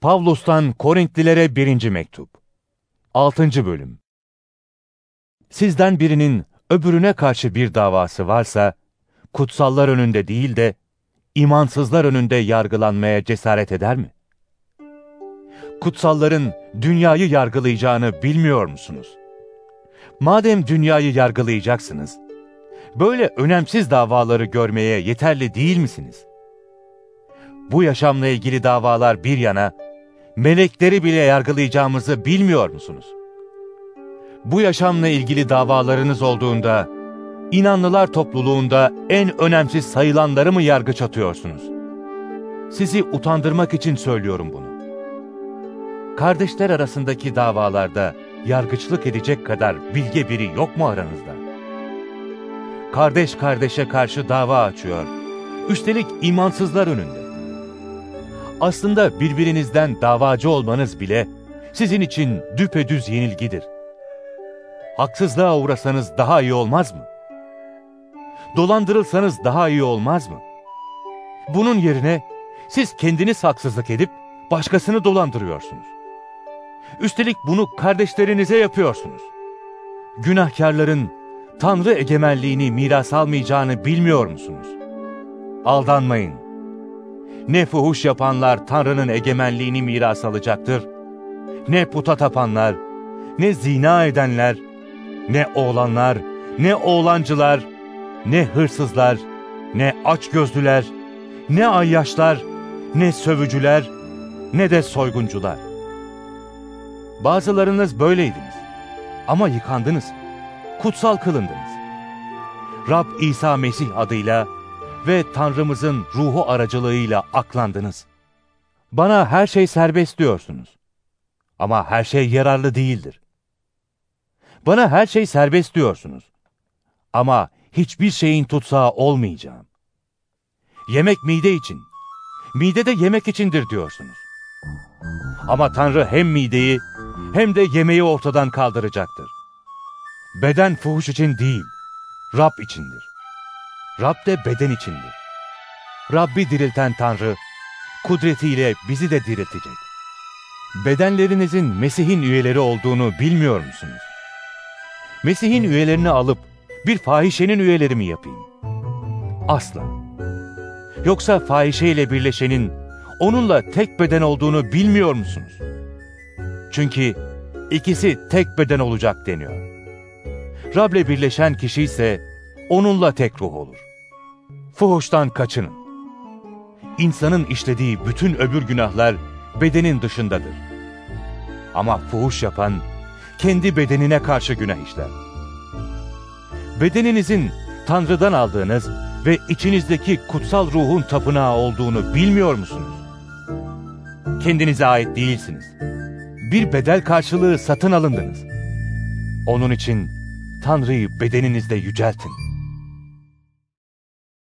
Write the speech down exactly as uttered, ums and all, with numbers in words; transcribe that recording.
Pavlus'tan Korintlilere birinci mektup. altıncı bölüm. Sizden birinin öbürüne karşı bir davası varsa, kutsallar önünde değil de, imansızlar önünde yargılanmaya cesaret eder mi? Kutsalların dünyayı yargılayacağını bilmiyor musunuz? Madem dünyayı yargılayacaksınız, böyle önemsiz davaları görmeye yeterli değil misiniz? Bu yaşamla ilgili davalar bir yana, melekleri bile yargılayacağımızı bilmiyor musunuz? Bu yaşamla ilgili davalarınız olduğunda, inanlılar topluluğunda en önemsiz sayılanları mı yargıç atıyorsunuz? Sizi utandırmak için söylüyorum bunu. Kardeşler arasındaki davalarda yargıçlık edecek kadar bilge biri yok mu aranızda? Kardeş kardeşe karşı dava açıyor, üstelik imansızlar önünde. Aslında birbirinizden davacı olmanız bile sizin için düpedüz yenilgidir. Haksızlığa uğrasanız daha iyi olmaz mı? Dolandırılsanız daha iyi olmaz mı? Bunun yerine siz kendiniz haksızlık edip başkasını dolandırıyorsunuz. Üstelik bunu kardeşlerinize yapıyorsunuz. Günahkarların Tanrı egemenliğini miras almayacağını bilmiyor musunuz? Aldanmayın. Ne fuhuş yapanlar Tanrı'nın egemenliğini miras alacaktır, ne puta tapanlar, ne zina edenler, ne oğlanlar, ne oğlancılar, ne hırsızlar, ne açgözlüler, ne ayyaşlar, ne sövücüler, ne de soyguncular. Bazılarınız böyleydiniz ama yıkandınız, kutsal kılındınız. Rab İsa Mesih adıyla ve Tanrımızın ruhu aracılığıyla aklandınız. Bana her şey serbest diyorsunuz. Ama her şey yararlı değildir. Bana her şey serbest diyorsunuz. Ama hiçbir şeyin tutsağı olmayacağım. Yemek mide için, mide de yemek içindir diyorsunuz. Ama Tanrı hem mideyi hem de yemeği ortadan kaldıracaktır. Beden fuhuş için değil, Rab içindir. Rab de beden içindir. Rabbi dirilten Tanrı, kudretiyle bizi de diriltecek. Bedenlerinizin Mesih'in üyeleri olduğunu bilmiyor musunuz? Mesih'in üyelerini alıp bir fahişenin üyeleri mi yapayım? Asla. Yoksa fahişeyle birleşenin onunla tek beden olduğunu bilmiyor musunuz? Çünkü ikisi tek beden olacak deniyor. Rab'le birleşen kişi ise onunla tek ruh olur. Fuhuştan kaçının. İnsanın işlediği bütün öbür günahlar bedenin dışındadır. Ama fuhuş yapan kendi bedenine karşı günah işler. Bedeninizin Tanrı'dan aldığınız ve içinizdeki kutsal ruhun tapınağı olduğunu bilmiyor musunuz? Kendinize ait değilsiniz. Bir bedel karşılığı satın alındınız. Onun için Tanrı'yı bedeninizde yüceltin.